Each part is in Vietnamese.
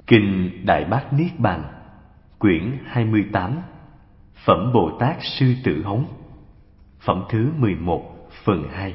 Kinh Đại Bát Niết Bàn, quyển 28, Phẩm Bồ Tát Sư Tử Hống, phẩm thứ 11, phần 2.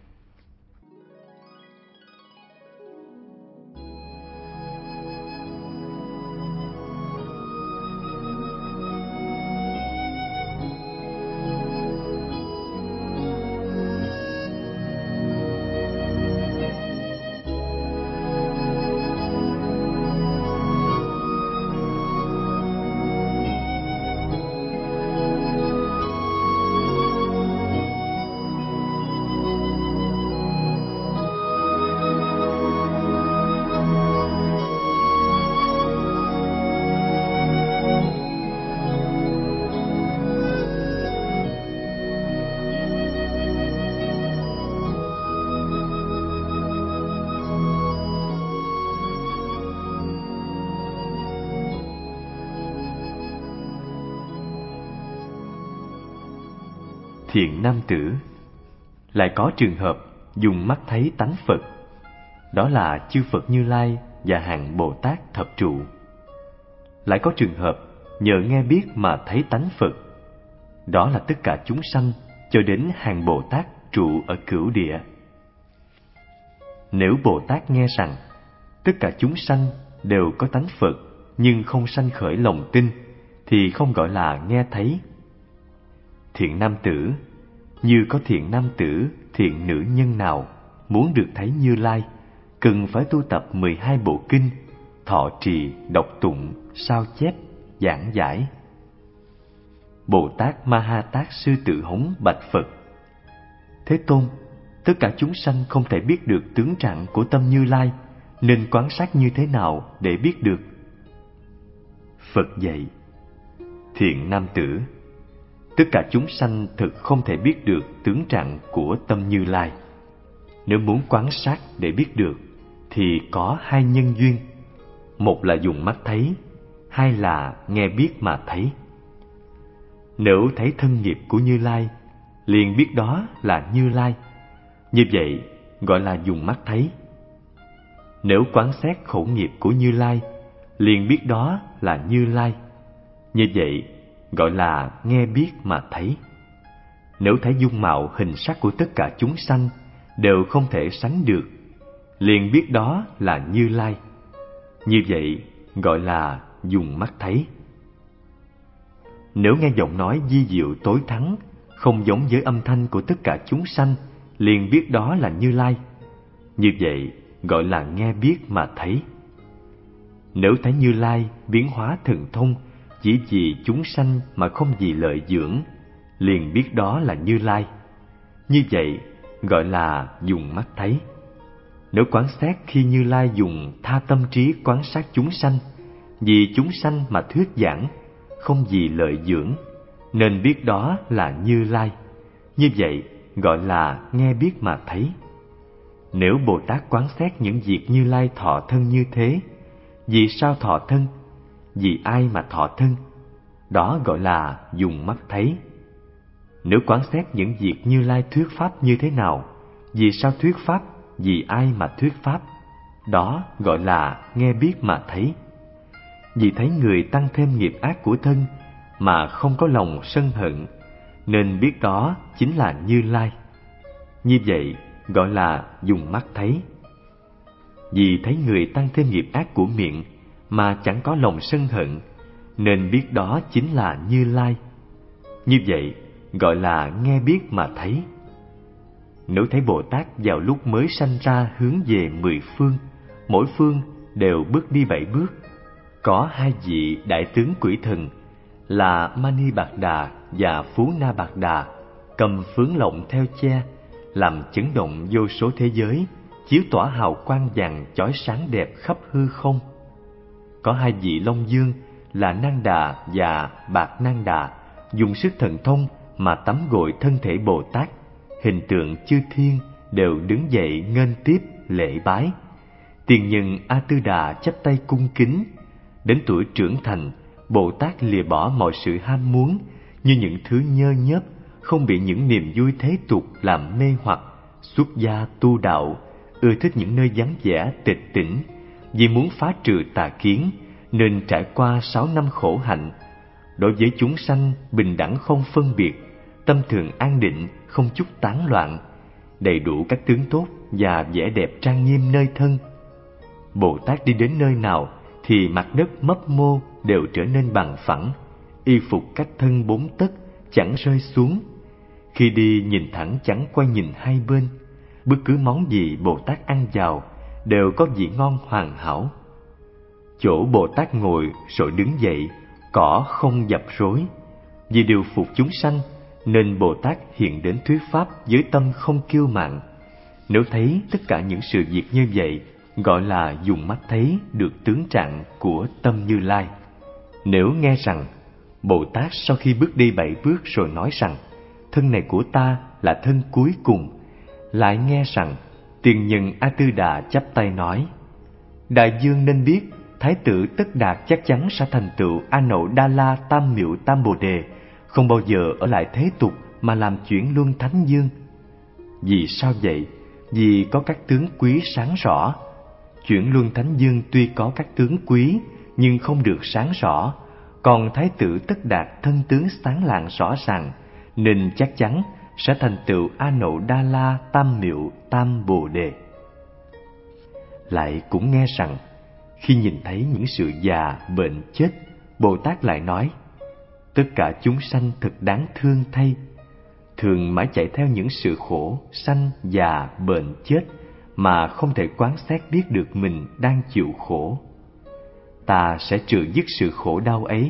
Thiện nam tử. Lại có trường hợp dùng mắt thấy tánh Phật, đó là chư Phật Như Lai và hàng Bồ Tát thập trụ. Lại có trường hợp nhờ nghe biết mà thấy tánh Phật, đó là tất cả chúng sanh cho đến hàng Bồ Tát trụ ở cửu địa. Nếu Bồ Tát nghe rằng tất cả chúng sanh đều có tánh Phật nhưng không sanh khởi lòng tin, thì không gọi là nghe thấy. Thiện nam tử, như có thiện nam tử, thiện nữ nhân nào muốn được thấy Như Lai, cần phải tu tập 12 bộ kinh, thọ trì, đọc tụng, sao chép, giảng giải. Bồ Tát Ma Ha Tát Sư Tử Hống bạch Phật: Thế Tôn, tất cả chúng sanh không thể biết được tướng trạng của tâm Như Lai, nên quan sát như thế nào để biết được? Phật dạy: Thiện nam tử, tất cả chúng sanh thực không thể biết được tướng trạng của tâm Như Lai. Nếu muốn quan sát để biết được, thì có hai nhân duyên. Một là dùng mắt thấy, hai là nghe biết mà thấy. Nếu thấy thân nghiệp của Như Lai, liền biết đó là Như Lai. Như vậy gọi là dùng mắt thấy. Nếu quán xét khẩu nghiệp của Như Lai, liền biết đó là Như Lai. Như vậy gọi là nghe biết mà thấy. Nếu thấy dung mạo hình sắc của tất cả chúng sanh đều không thể sánh được, liền biết đó là Như Lai. Như vậy gọi là dùng mắt thấy. Nếu nghe giọng nói vi diệu tối thắng, không giống với âm thanh của tất cả chúng sanh, liền biết đó là Như Lai. Như vậy gọi là nghe biết mà thấy. Nếu thấy Như Lai biến hóa thần thông, chỉ vì chúng sanh mà không vì lợi dưỡng, liền biết đó là Như Lai. Như vậy gọi là dùng mắt thấy. Nếu quán xét khi Như Lai dùng tha tâm trí quán sát chúng sanh, vì chúng sanh mà thuyết giảng, không vì lợi dưỡng, nên biết đó là Như Lai. Như vậy gọi là nghe biết mà thấy. Nếu Bồ Tát quán xét những việc Như Lai thọ thân như thế, vì sao thọ thân? Vì ai mà thọ thân? Đó gọi là dùng mắt thấy. Nếu quán xét những việc Như Lai thuyết pháp như thế nào, vì sao thuyết pháp, vì ai mà thuyết pháp? Đó gọi là nghe biết mà thấy. Vì thấy người tăng thêm nghiệp ác của thân mà không có lòng sân hận, nên biết đó chính là Như Lai. Như vậy gọi là dùng mắt thấy. Vì thấy người tăng thêm nghiệp ác của miệng mà chẳng có lòng sân hận, nên biết đó chính là Như Lai. Như vậy gọi là nghe biết mà thấy. Nếu thấy Bồ Tát vào lúc mới sanh ra hướng về 10 phương, mỗi phương đều bước đi 7 bước, có hai vị đại tướng quỷ thần là Mani Bạc Đà và Phú Na Bạc Đà cầm phướng lộng theo che, làm chấn động vô số thế giới, chiếu tỏa hào quang vàng chói sáng đẹp khắp hư không. Có hai vị Long Dương là Nan Đà và Bạc Nan Đà dùng sức thần thông mà tắm gội thân thể Bồ Tát, hình tượng chư thiên đều đứng dậy nghênh tiếp lễ bái. Tiền nhân A Tư Đà chắp tay cung kính. Đến tuổi trưởng thành, Bồ Tát lìa bỏ mọi sự ham muốn, như những thứ nhơ nhớp, không bị những niềm vui thế tục làm mê hoặc, xuất gia tu đạo, ưa thích những nơi vắng vẻ tịch tĩnh, vì muốn phá trừ tà kiến, nên trải qua 6 năm khổ hạnh. Đối với chúng sanh bình đẳng không phân biệt, tâm thường an định, không chút tán loạn, đầy đủ các tướng tốt và vẻ đẹp trang nghiêm nơi thân. Bồ Tát đi đến nơi nào thì mặt đất mấp mô đều trở nên bằng phẳng, y phục cách thân 4 tấc chẳng rơi xuống. Khi đi nhìn thẳng chẳng quay nhìn hai bên. Bất cứ món gì Bồ Tát ăn vào đều có vị ngon hoàn hảo. Chỗ Bồ Tát ngồi rồi đứng dậy, cỏ không dập rối. Vì điều phục chúng sanh nên Bồ Tát hiện đến thuyết pháp với tâm không kiêu mạn. Nếu thấy tất cả những sự việc như vậy, gọi là dùng mắt thấy được tướng trạng của tâm Như Lai. Nếu nghe rằng Bồ Tát sau khi bước đi 7 bước rồi nói rằng thân này của ta là thân cuối cùng, lại nghe rằng tiền nhân A Tư Đà chắp tay nói: Đại dương nên biết Thái tử Tất Đạt chắc chắn sẽ thành tựu A Nậu Đa La Tam Miệu Tam Bồ Đề, không bao giờ ở lại thế tục mà làm chuyển luân thánh dương. Vì sao vậy? Vì có các tướng quý sáng rõ. Chuyển luân thánh dương tuy có các tướng quý nhưng không được sáng rõ, còn Thái tử Tất Đạt thân tướng sáng lạng rõ ràng, nên chắc chắn sẽ thành tựu A Nậu Đa La Tam Miệu Tam Bồ Đề. Lại cũng nghe rằng khi nhìn thấy những sự già, bệnh, chết, Bồ Tát lại nói: tất cả chúng sanh thật đáng thương thay, thường mãi chạy theo những sự khổ, sanh, già, bệnh, chết mà không thể quán xét biết được mình đang chịu khổ. Ta sẽ trừ dứt sự khổ đau ấy.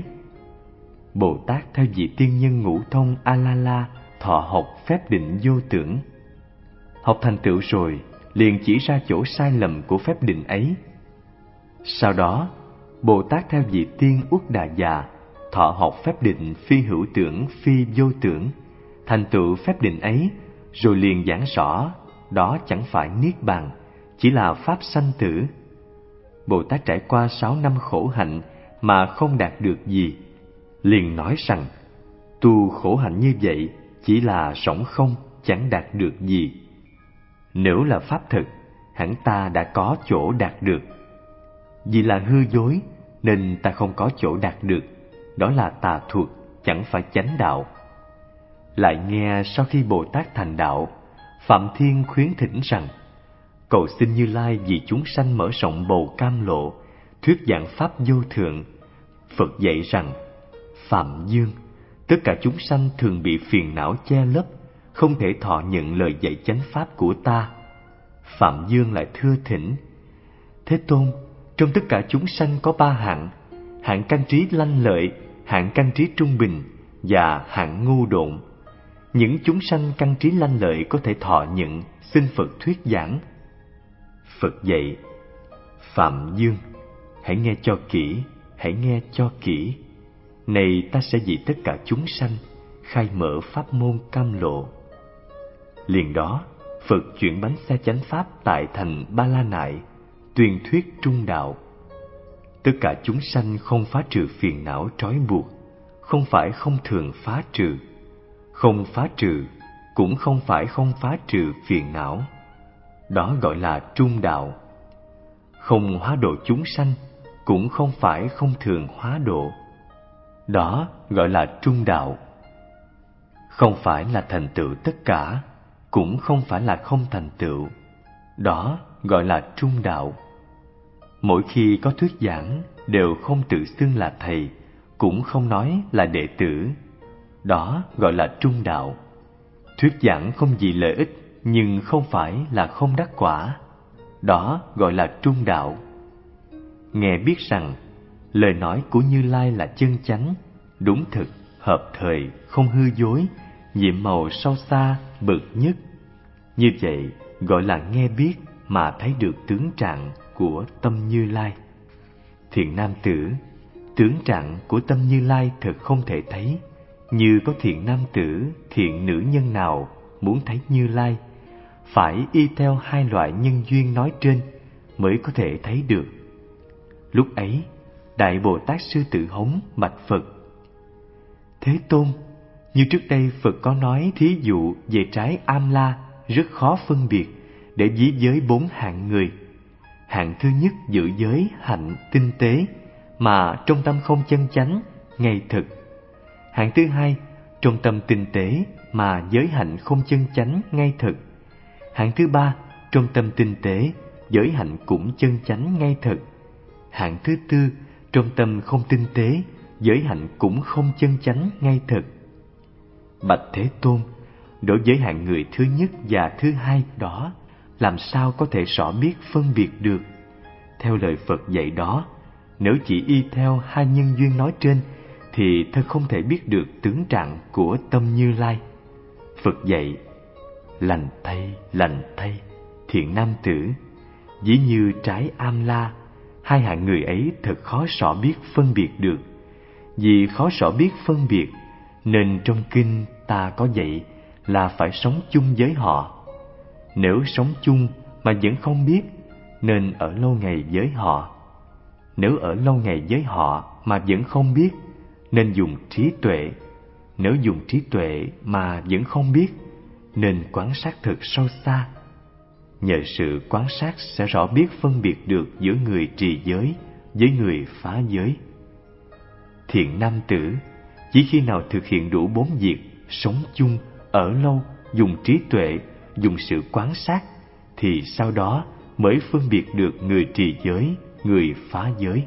Bồ Tát theo vị tiên nhân ngũ thông A-la-la thọ học phép định vô tưởng. Học thành tựu rồi, liền chỉ ra chỗ sai lầm của phép định ấy. Sau đó, Bồ Tát theo vị tiên Uất Đà Già thọ học phép định phi hữu tưởng, phi vô tưởng, thành tựu phép định ấy, rồi liền giảng rõ đó chẳng phải niết bàn, chỉ là pháp sanh tử. Bồ Tát trải qua 6 năm khổ hạnh mà không đạt được gì, liền nói rằng tu khổ hạnh như vậy chỉ là rỗng không, chẳng đạt được gì. Nếu là pháp thực, hẳn ta đã có chỗ đạt được. Vì là hư dối nên ta không có chỗ đạt được, đó là tà thuật, chẳng phải chánh đạo. Lại nghe sau khi Bồ Tát thành đạo, Phạm Thiên khuyến thỉnh rằng cầu xin Như Lai vì chúng sanh mở rộng bầu cam lộ, thuyết giảng pháp vô thượng. Phật dạy rằng: Phạm Dương, tất cả chúng sanh thường bị phiền não che lấp, không thể thọ nhận lời dạy chánh pháp của ta. Phạm Dương lại thưa thỉnh: Thế Tôn, trong tất cả chúng sanh có 3 hạng: hạng căn trí lanh lợi, hạng căn trí trung bình và hạng ngu độn. Những chúng sanh căn trí lanh lợi có thể thọ nhận, xin Phật thuyết giảng. Phật dạy: Phạm Dương, hãy nghe cho kỹ, hãy nghe cho kỹ. Này ta sẽ vì tất cả chúng sanh khai mở pháp môn cam lộ. Liền đó, Phật chuyển bánh xe chánh pháp tại thành Ba La Nại, tuyên thuyết trung đạo. Tất cả chúng sanh không phá trừ phiền não trói buộc, không phải không thường phá trừ. Không phá trừ cũng không phải không phá trừ phiền não, đó gọi là trung đạo. Không hóa độ chúng sanh cũng không phải không thường hóa độ, đó gọi là trung đạo. Không phải là thành tựu tất cả, cũng không phải là không thành tựu, đó gọi là trung đạo. Mỗi khi có thuyết giảng đều không tự xưng là thầy, cũng không nói là đệ tử, đó gọi là trung đạo. Thuyết giảng không vì lợi ích nhưng không phải là không đắc quả, đó gọi là trung đạo. Nghe biết rằng lời nói của Như Lai là chân chánh, đúng thực, hợp thời, không hư dối, nhiệm màu sâu xa, bậc nhất. Như vậy gọi là nghe biết mà thấy được tướng trạng của tâm Như Lai. Thiện nam tử, tướng trạng của tâm Như Lai thật không thể thấy. Như có thiện nam tử, thiện nữ nhân nào muốn thấy Như Lai, phải y theo 2 loại nhân duyên nói trên mới có thể thấy được. Lúc ấy, Đại Bồ Tát Sư Tử Hống bạch Phật: Thế Tôn, như trước đây Phật có nói thí dụ về trái am la rất khó phân biệt để ví với 4 hạng người. Hạng thứ nhất giữ giới hạnh tinh tế, mà trong tâm không chân chánh, ngay thực. Hạng thứ hai, trong tâm tinh tế mà giới hạnh không chân chánh, ngay thực. Hạng thứ ba, trong tâm tinh tế, giới hạnh cũng chân chánh, ngay thực. Hạng thứ tư, trong tâm không tinh tế, giới hạnh cũng không chân chánh, ngay thực. Bạch Thế Tôn, đối với hạng người thứ nhất và thứ hai đó, làm sao có thể rõ biết phân biệt được? Theo lời Phật dạy đó, nếu chỉ y theo hai nhân duyên nói trên, thì thật không thể biết được tướng trạng của tâm Như Lai. Phật dạy: lành thay, thiện nam tử, ví như trái am la, hai hạng người ấy thật khó rõ biết phân biệt được. Vì khó rõ biết phân biệt, nên trong kinh ta có dạy là phải sống chung với họ. Nếu sống chung mà vẫn không biết, nên ở lâu ngày với họ. Nếu ở lâu ngày với họ mà vẫn không biết, nên dùng trí tuệ. Nếu dùng trí tuệ mà vẫn không biết, nên quan sát thật sâu xa. Nhờ sự quan sát sẽ rõ biết phân biệt được giữa người trì giới với người phá giới. Thiện nam tử, chỉ khi nào thực hiện đủ 4 việc, sống chung, ở lâu, dùng trí tuệ, dùng sự quan sát, thì sau đó mới phân biệt được người trì giới, người phá giới.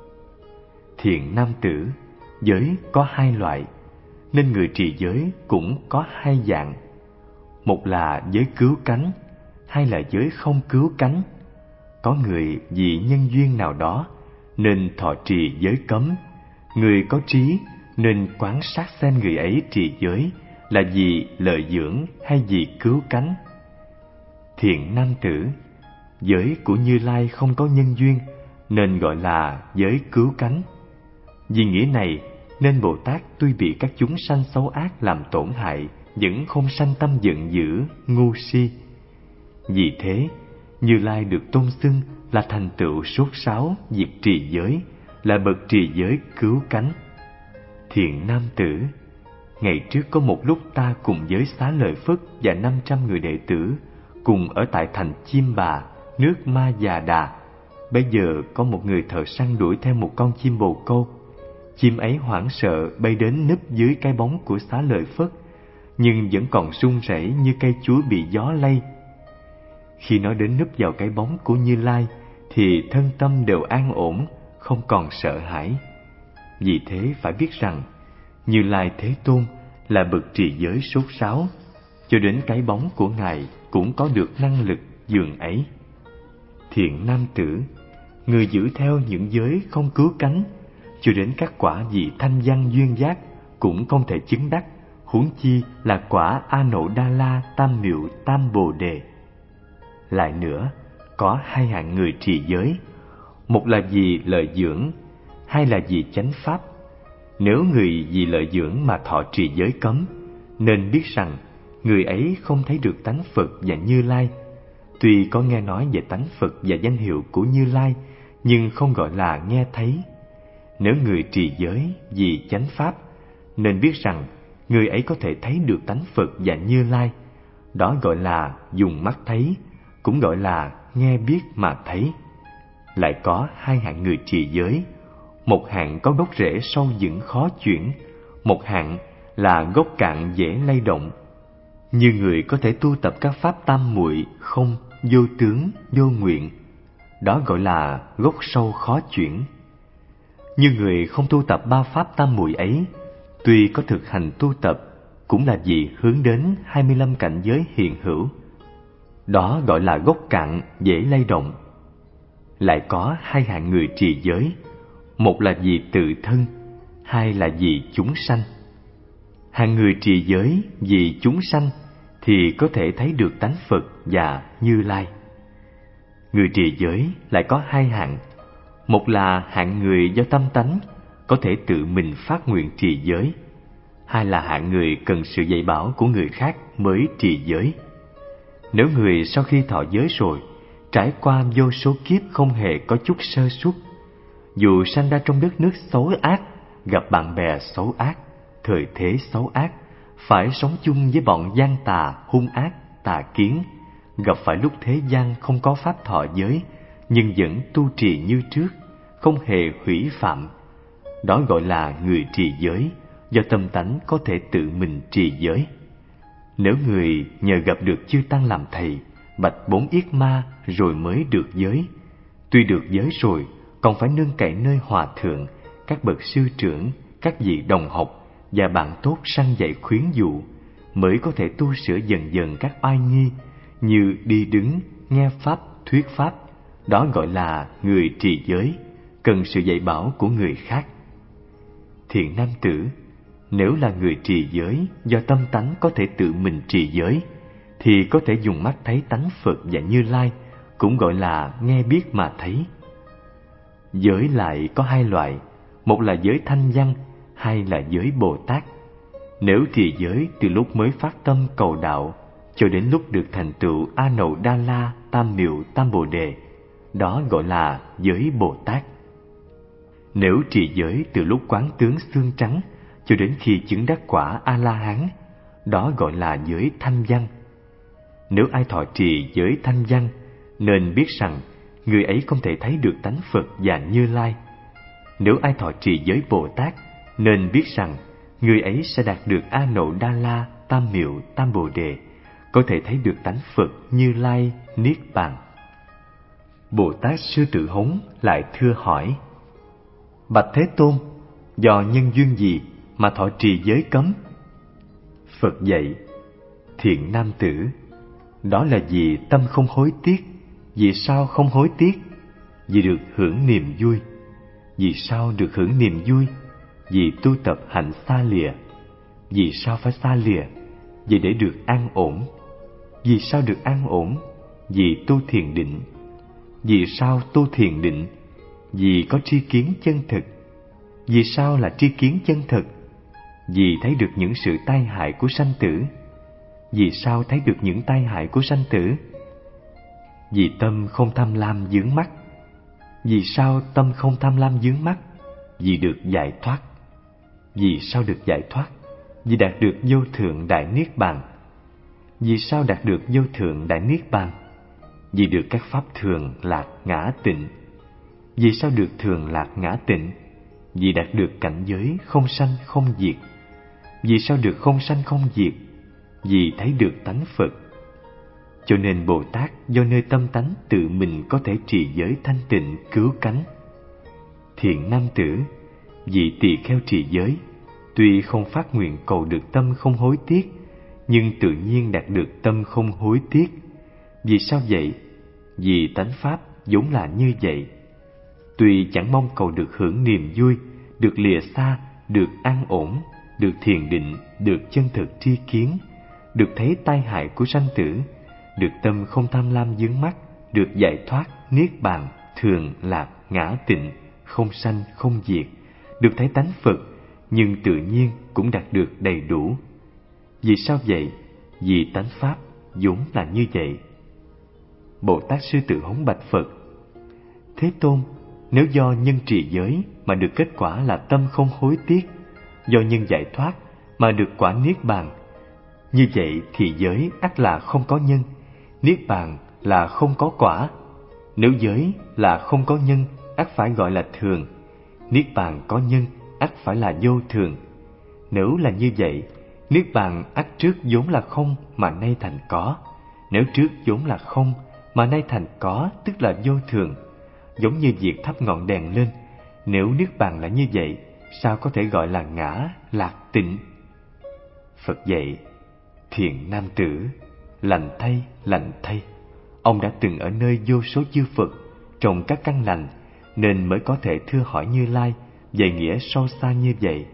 Thiện nam tử, giới có 2 loại, nên người trì giới cũng có 2 dạng. Một là giới cứu cánh, hai là giới không cứu cánh. Có người vì nhân duyên nào đó nên thọ trì giới cấm. Người có trí nên quan sát xem người ấy trì giới là vì lợi dưỡng hay vì cứu cánh. Thiện nam tử, giới của Như Lai không có nhân duyên nên gọi là giới cứu cánh. Vì nghĩa này nên Bồ Tát tuy bị các chúng sanh xấu ác làm tổn hại, vẫn không sanh tâm giận dữ, ngu si. Vì thế, Như Lai được tôn xưng là thành tựu sốt sáo việc trì giới, là bậc trì giới cứu cánh. Thiện nam tử, ngày trước có một lúc ta cùng với Xá Lợi Phất và 500 người đệ tử cùng ở tại thành Chim Bà, nước Ma Già Đà. Bây giờ có một người thợ săn đuổi theo một con chim bồ câu. Chim ấy hoảng sợ bay đến núp dưới cái bóng của Xá Lợi Phất, nhưng vẫn còn run rẩy như cây chuối bị gió lay. Khi nó đến núp vào cái bóng của Như Lai, thì thân tâm đều an ổn, không còn sợ hãi. Vì thế phải biết rằng, Như Lai Thế Tôn là bậc trì giới sốt sáo, cho đến cái bóng của Ngài cũng có được năng lực dường ấy. Thiện nam tử, người giữ theo những giới không cứu cánh, cho đến các quả vị thanh văn duyên giác cũng không thể chứng đắc, huống chi là quả A Nậu Đa La Tam Miệu Tam Bồ Đề. Lại nữa, có 2 hạng người trì giới, một là vì lợi dưỡng, hai là vì chánh pháp. Nếu người vì lợi dưỡng mà thọ trì giới cấm, nên biết rằng người ấy không thấy được tánh Phật và Như Lai. Tuy có nghe nói về tánh Phật và danh hiệu của Như Lai, nhưng không gọi là nghe thấy. Nếu người trì giới vì chánh pháp, nên biết rằng người ấy có thể thấy được tánh Phật và Như Lai. Đó gọi là dùng mắt thấy, cũng gọi là nghe biết mà thấy. Lại có 2 hạng người trì giới, một hạng có gốc rễ sâu vững khó chuyển, một hạng là gốc cạn dễ lay động. Như người có thể tu tập các pháp tam muội không, vô tướng, vô nguyện, đó gọi là gốc sâu khó chuyển. Như người không tu tập 3 pháp tam muội ấy, tuy có thực hành tu tập, cũng là vì hướng đến 25 cảnh giới hiện hữu. Đó gọi là gốc cạn dễ lay động. Lại có 2 hạng người trì giới, một là vì tự thân, hai là vì chúng sanh. Hạng người trì giới vì chúng sanh thì có thể thấy được tánh Phật và Như Lai. Người trì giới lại có 2 hạng, một là hạng người do tâm tánh, có thể tự mình phát nguyện trì giới, hai là hạng người cần sự dạy bảo của người khác mới trì giới. Nếu người sau khi thọ giới rồi, trải qua vô số kiếp không hề có chút sơ suất, dù sanh ra trong đất nước xấu ác, gặp bạn bè xấu ác, thời thế xấu ác, phải sống chung với bọn gian tà, hung ác, tà kiến, gặp phải lúc thế gian không có pháp thọ giới, nhưng vẫn tu trì như trước, không hề hủy phạm. Đó gọi là người trì giới, do tâm tánh có thể tự mình trì giới. Nếu người nhờ gặp được chư tăng làm thầy, bạch 4 yết ma rồi mới được giới, tuy được giới rồi, còn phải nương cậy nơi hòa thượng, các bậc sư trưởng, các vị đồng học và bạn tốt săn dạy khuyến dụ, mới có thể tu sửa dần dần các oai nghi như đi đứng, nghe pháp, thuyết pháp. Đó gọi là người trì giới, cần sự dạy bảo của người khác. Thiện nam tử, nếu là người trì giới do tâm tánh có thể tự mình trì giới, thì có thể dùng mắt thấy tánh Phật và Như Lai, cũng gọi là nghe biết mà thấy. Giới lại có 2 loại, một là giới thanh văn, hai là giới Bồ Tát. Nếu trì giới từ lúc mới phát tâm cầu đạo cho đến lúc được thành tựu A Nậu Đa La Tam Miệu Tam Bồ Đề, đó gọi là giới Bồ Tát. Nếu trì giới từ lúc quán tướng xương trắng cho đến khi chứng đắc quả A La Hán, đó gọi là giới thanh văn. Nếu ai thọ trì giới thanh văn, nên biết rằng người ấy không thể thấy được tánh Phật và Như Lai. Nếu ai thọ trì giới Bồ Tát, nên biết rằng người ấy sẽ đạt được A Nậu Đa La Tam Miệu Tam Bồ Đề, có thể thấy được tánh Phật Như Lai Niết Bàn. Bồ Tát Sư Tử Hống lại thưa hỏi: Bạch Thế Tôn, do nhân duyên gì mà thọ trì giới cấm? Phật dạy: Thiện nam tử, đó là vì tâm không hối tiếc. Vì sao không hối tiếc? Vì được hưởng niềm vui. Vì sao được hưởng niềm vui? Vì tu tập hạnh xa lìa. Vì sao phải xa lìa? Vì để được an ổn. Vì sao được an ổn? Vì tu thiền định. Vì sao tu thiền định? Vì có tri kiến chân thực. Vì sao là tri kiến chân thực? Vì thấy được những sự tai hại của sanh tử. Vì sao thấy được những tai hại của sanh tử? Vì tâm không tham lam vướng mắc. Vì sao tâm không tham lam vướng mắc? Vì được giải thoát. Vì sao được giải thoát? Vì đạt được vô thượng đại niết bàn. Vì sao đạt được vô thượng đại niết bàn? Vì được các pháp thường lạc ngã tịnh. Vì sao được thường lạc ngã tịnh? Vì đạt được cảnh giới không sanh không diệt. Vì sao được không sanh không diệt? Vì thấy được tánh Phật. Cho nên Bồ Tát do nơi tâm tánh tự mình có thể trì giới thanh tịnh cứu cánh. Thiện nam tử, vị tỳ kheo trì giới, tuy không phát nguyện cầu được tâm không hối tiếc, nhưng tự nhiên đạt được tâm không hối tiếc. Vì sao vậy? Vì tánh pháp vốn là như vậy. Tuy chẳng mong cầu được hưởng niềm vui, được lìa xa, được an ổn, được thiền định, được chân thực tri kiến, được thấy tai hại của sanh tử, được tâm không tham lam vướng mắc, được giải thoát, niết bàn, thường lạc, ngã tịnh, không sanh không diệt, được thấy tánh Phật, nhưng tự nhiên cũng đạt được đầy đủ. Vì sao vậy? Vì tánh pháp vốn là như vậy. Bồ Tát Sư Tử Hống bạch Phật: Thế Tôn, nếu do nhân trì giới mà được kết quả là tâm không hối tiếc, do nhân giải thoát mà được quả niết bàn, như vậy thì giới ắt là không có nhân, niết bàn là không có quả. Nếu giới là không có nhân, ắt phải gọi là thường. Niết bàn có nhân, ắt phải là vô thường. Nếu là như vậy, niết bàn ắt trước vốn là không mà nay thành có. Nếu trước vốn là không mà nay thành có, tức là vô thường. Giống như việc thắp ngọn đèn lên, nếu niết bàn là như vậy, sao có thể gọi là ngã, lạc, tịnh? Phật dạy: Thiện nam tử, lành thay, lành thay. Ông đã từng ở nơi vô số chư Phật trồng các căn lành, nên mới có thể thưa hỏi Như Lai về nghĩa sâu xa như vậy.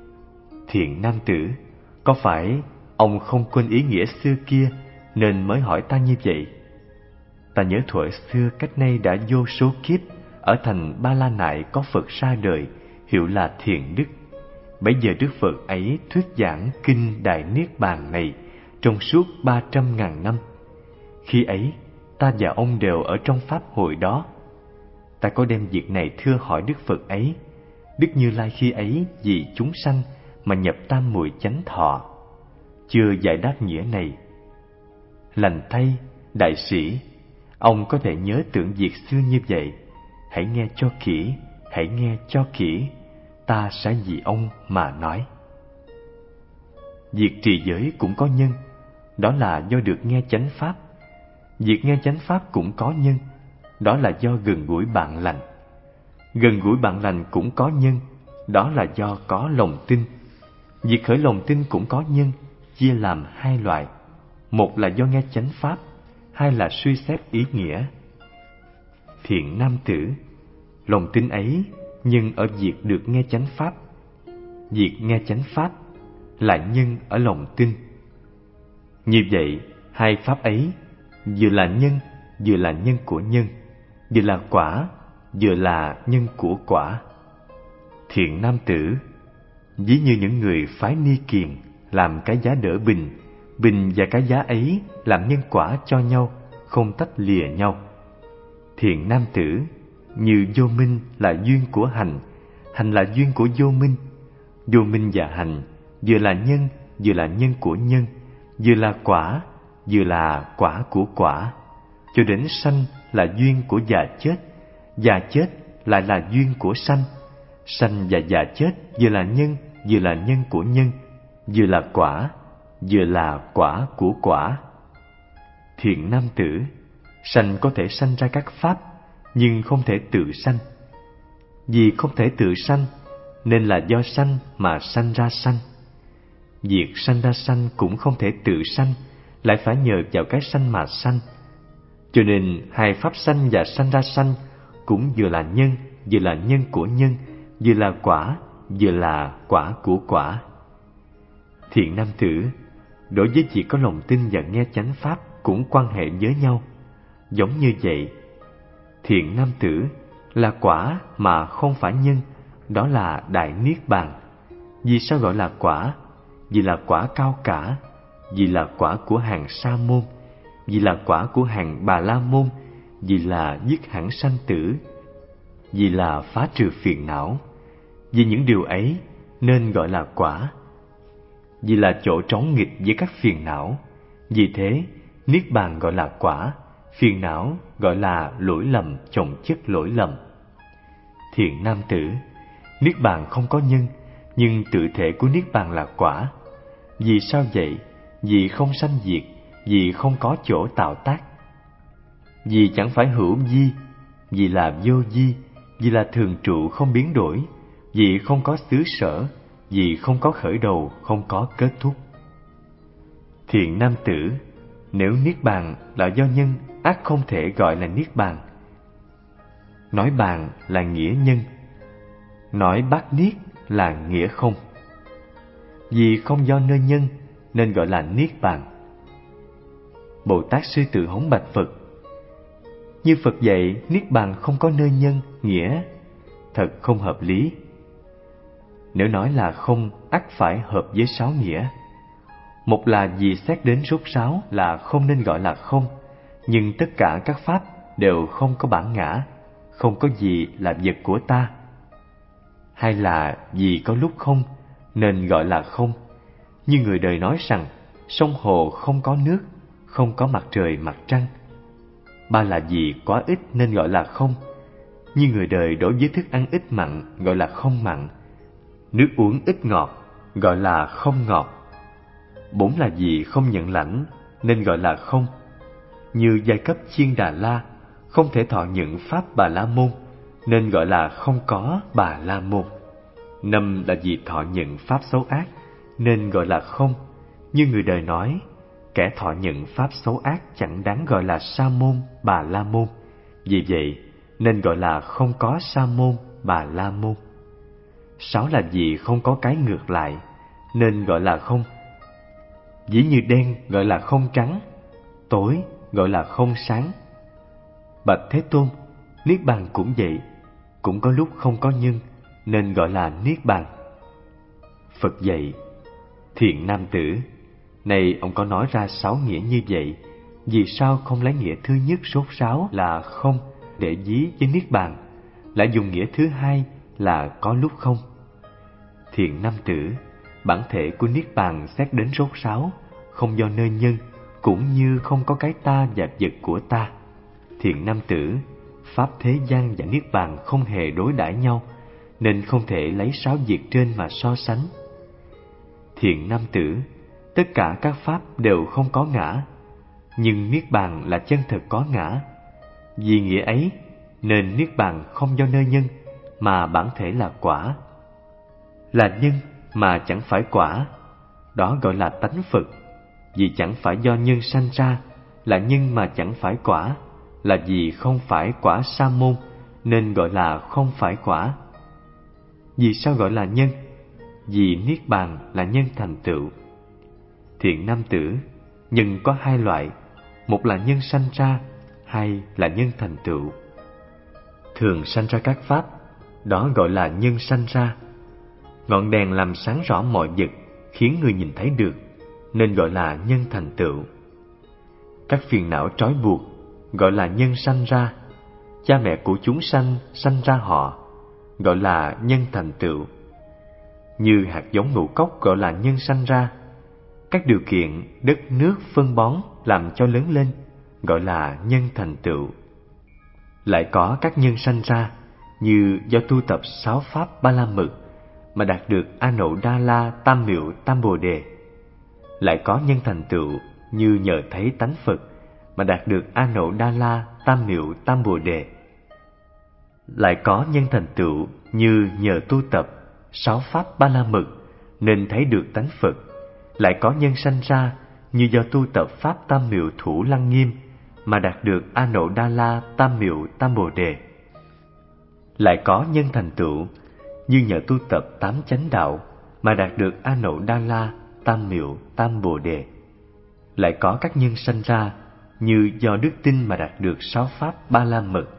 Thiện nam tử, có phải ông không quên ý nghĩa xưa kia nên mới hỏi ta như vậy? Ta nhớ thuở xưa cách nay đã vô số kiếp, ở thành Ba La Nại có Phật ra đời, hiệu là Thiện Đức. Bấy giờ Đức Phật ấy thuyết giảng kinh Đại Niết Bàn này trong suốt 300.000 năm. Khi ấy, ta và ông đều ở trong pháp hội đó. Ta có đem việc này thưa hỏi Đức Phật ấy. Đức Như Lai khi ấy vì chúng sanh mà nhập tam muội chánh thọ, chưa giải đáp nghĩa này. Lành thay, đại sĩ, ông có thể nhớ tưởng việc xưa như vậy. Hãy nghe cho kỹ, hãy nghe cho kỹ, ta sẽ vì ông mà nói. Việc trì giới cũng có nhân, đó là do được nghe chánh pháp. Việc nghe chánh pháp cũng có nhân, đó là do gần gũi bạn lành. Gần gũi bạn lành cũng có nhân, đó là do có lòng tin. Việc khởi lòng tin cũng có nhân, chia làm hai loại. Một là do nghe chánh pháp, hai là suy xét ý nghĩa. Thiện nam tử, lòng tin ấy nhân ở việc được nghe chánh pháp. Việc nghe chánh pháp là nhân ở lòng tin. Như vậy, hai pháp ấy vừa là nhân của nhân, vừa là quả, vừa là nhân của quả. Thiện nam tử, ví như những người phái ni kiền làm cái giá đỡ bình, bình và cái giá ấy làm nhân quả cho nhau, không tách lìa nhau. Thiện nam tử, như vô minh là duyên của hành, hành là duyên của vô minh. Vô minh và hành vừa là nhân của nhân, vừa là quả quả của quả. Cho đến sanh là duyên của già chết lại là duyên của sanh. Sanh và già chết vừa là nhân của nhân, vừa là quả của quả. Thiện nam tử, sanh có thể sanh ra các pháp, nhưng không thể tự sanh. Vì không thể tự sanh, nên là do sanh mà sanh ra sanh. Việc sanh ra sanh cũng không thể tự sanh, lại phải nhờ vào cái sanh mà sanh. Cho nên hai pháp sanh và sanh ra sanh cũng vừa là nhân của nhân, vừa là quả của quả. Thiện nam tử, đối với việc có lòng tin và nghe chánh pháp cũng quan hệ với nhau. Giống như vậy, thiện nam tử là quả mà không phải nhân, đó là đại niết bàn. Vì sao gọi là quả? Vì là quả cao cả, vì là quả của hàng sa môn, vì là quả của hàng bà la môn, vì là dứt hẳn sanh tử, vì là phá trừ phiền não. Vì những điều ấy nên gọi là quả. Vì là chỗ trống nghịch với các phiền não, vì thế niết bàn gọi là quả, phiền não gọi là lỗi lầm chồng chất lỗi lầm. Thiện nam tử, niết bàn không có nhân, nhưng tự thể của niết bàn là quả. Vì sao vậy? Vì không sanh diệt, vì không có chỗ tạo tác. Vì chẳng phải hữu vi, vì là vô vi, vì là thường trụ không biến đổi, vì không có xứ sở, vì không có khởi đầu, không có kết thúc. Thiện nam tử, nếu niết bàn là do nhân, ắt không thể gọi là niết bàn. Nói bàn là nghĩa nhân, nói bát niết là nghĩa không. Vì không do nơi nhân nên gọi là niết bàn. Bồ Tát Sư Tử Hống bạch Phật: như Phật dạy niết bàn không có nơi nhân, nghĩa, thật không hợp lý. Nếu nói là không, ắt phải hợp với 6 nghĩa. Một là vì xét đến rốt ráo là không nên gọi là không, nhưng tất cả các pháp đều không có bản ngã, không có gì là vật của ta. Hai là vì có lúc không nên gọi là không, như người đời nói rằng sông hồ không có nước, không có mặt trời mặt trăng. Ba là vì quá ít nên gọi là không, như người đời đối với thức ăn ít mặn gọi là không mặn, nước uống ít ngọt gọi là không ngọt. Bốn là vì không nhận lãnh nên gọi là không, như giai cấp Chiên Đà La không thể thọ nhận pháp Bà La Môn nên gọi là không có Bà La Môn. Năm là vì thọ nhận pháp xấu ác nên gọi là không, như người đời nói kẻ thọ nhận pháp xấu ác chẳng đáng gọi là Sa môn Bà La Môn, vì vậy nên gọi là không có Sa môn Bà La Môn. Sáu là vì không có cái ngược lại nên gọi là không, ví như đen gọi là không trắng, tối gọi là không sáng. Bạch Thế Tôn, niết bàn cũng vậy, cũng có lúc không có nhân nên gọi là niết bàn. Phật dạy: thiện nam tử, này ông có nói ra 6 nghĩa như vậy, vì sao không lấy nghĩa thứ nhất sốt sáo là không để ví với niết bàn, lại dùng nghĩa thứ hai là có lúc không? Thiện nam tử, bản thể của niết bàn xét đến sốt sáo, không do nơi nhân, cũng như không có cái ta và vật của ta. Thiện nam tử, pháp thế gian và niết bàn không hề đối đãi nhau, nên không thể lấy 6 việc trên mà so sánh. Thiện nam tử, tất cả các pháp đều không có ngã, nhưng niết bàn là chân thực có ngã. Vì nghĩa ấy nên niết bàn không do nơi nhân, mà bản thể là quả. Là nhân mà chẳng phải quả, đó gọi là tánh Phật. Vì chẳng phải do nhân sanh ra, là nhân mà chẳng phải quả, là vì không phải quả sa môn, nên gọi là không phải quả. Vì sao gọi là nhân? Vì niết bàn là nhân thành tựu. Thiện nam tử, nhân có 2 loại, một là nhân sanh ra, hai là nhân thành tựu. Thường sanh ra các pháp, đó gọi là nhân sanh ra. Ngọn đèn làm sáng rõ mọi vật, khiến người nhìn thấy được, nên gọi là nhân thành tựu. Các phiền não trói buộc, gọi là nhân sanh ra. Cha mẹ của chúng sanh ra họ, gọi là nhân thành tựu. Như hạt giống ngũ cốc gọi là nhân sanh ra. Các điều kiện đất nước phân bón làm cho lớn lên, gọi là nhân thành tựu. Lại có các nhân sanh ra, như do tu tập 6 pháp Ba La Mật mà đạt được A Nậu Đa La Tam Miệu Tam Bồ Đề. Lại có nhân thành tựu như nhờ thấy tánh Phật mà đạt được A Nậu Đa La Tam Miệu Tam Bồ Đề. Lại có nhân thành tựu như nhờ tu tập 6 pháp Ba La Mật nên thấy được tánh Phật. Lại có nhân sanh ra như do tu tập pháp Tam Miệu Thủ Lăng Nghiêm mà đạt được A Nậu Đa La Tam Miệu Tam Bồ Đề. Lại có nhân thành tựu như nhờ tu tập 8 chánh đạo mà đạt được A Nậu Đa La Tam Miệu Tam Bồ Đề. Lại có các nhân sanh ra như do đức tin mà đạt được 6 pháp Ba La Mật